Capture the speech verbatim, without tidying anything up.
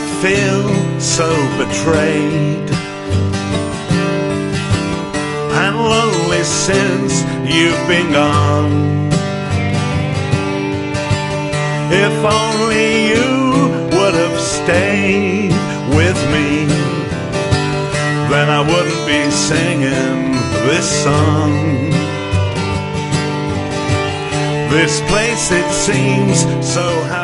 feel so betrayed and lonely since you've been gone. If only you would have stayed with me, then I wouldn't be singing this song. This place, it seems so happy.